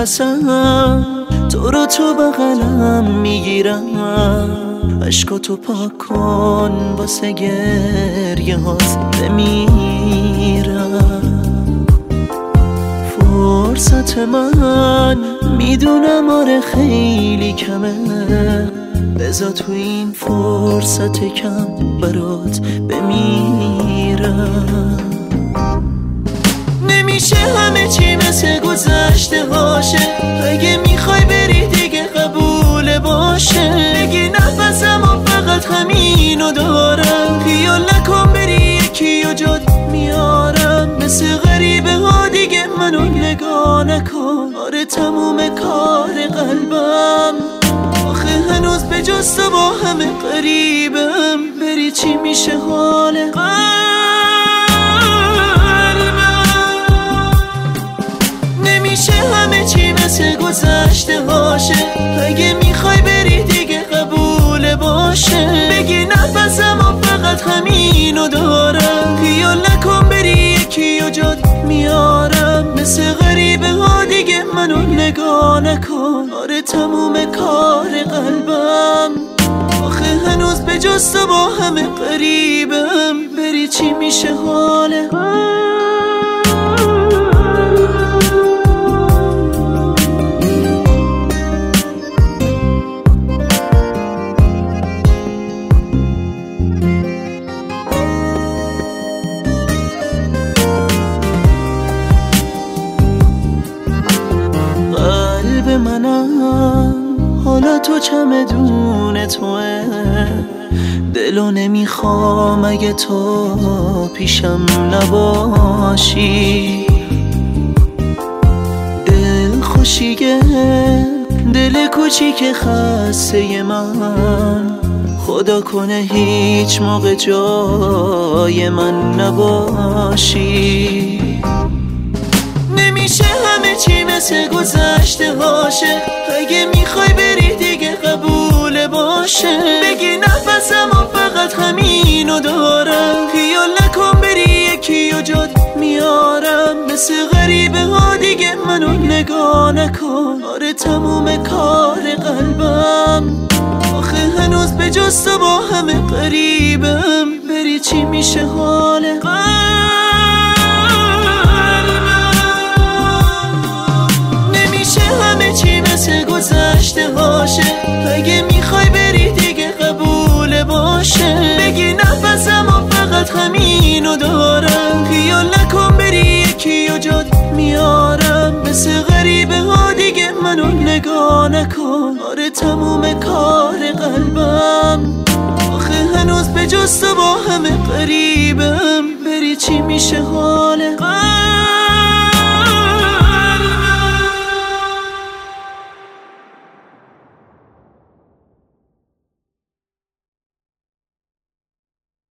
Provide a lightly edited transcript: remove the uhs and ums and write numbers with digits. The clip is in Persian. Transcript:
نفسم تو رو تو بغلم میگیرم، عشقاتو پاک کن واسه گریه هات بمیرم. فرصت من میدونم آره خیلی کمه، بذار تو این فرصت کم برات بمیرم. نمیشه همه چی مثل گذشته باشه، اگه میخوای بری دیگه قبول باشه. بگی نفسم و فقط همینو دارم، خیال نکن بری یکی و جات میارم. مثل غریبه ها دیگه منو نگاه نکن، آره تموم کار قلبم. آخه هنوز به جز تو با همه قریبم، بری چی میشه حال نمیشه همه چی مثل گذشته باشه، اگه میخوای بری دیگه قبول باشه. بگی نفسم و فقط همینو دارم، خیال نکن بری یکی و جات میارم. مثل غریبه ها دیگه منو نگاه نکن، آره تموم کار قلبم. آخه هنوز به جز تو با همه قریبم، بری چی میشه حال منم. حالا تو چمدون توه، دلو نمیخوام اگه تو پیشم نباشی. دل خوشیه دل کوچیک خسته من، خدا کنه هیچ موقع جای من نباشی. نمیشه همه چی مثل گذشته باشه، اگه میخوای بری دیگه قبول باشه. بگی نفسم و فقط همینو دارم، خیال نکن بری یکی و جات میارم. مثل غریبه ها دیگه منو نگاه نکن، آره تموم کار قلبم. آخه هنوز به جز تو با همه قریبم، بری چی میشه حال چی مثل گذشته باشه، اگه میخوای بری دیگه قبول باشه. بگی نفسم و فقط همینو دارم، خیال نکن بری یکی و جات میارم. مثل غریبه ها دیگه منو نگاه نکن، آره تموم کار قلبم. آخه هنوز به جز تو با همه قریبم، بری چی میشه حال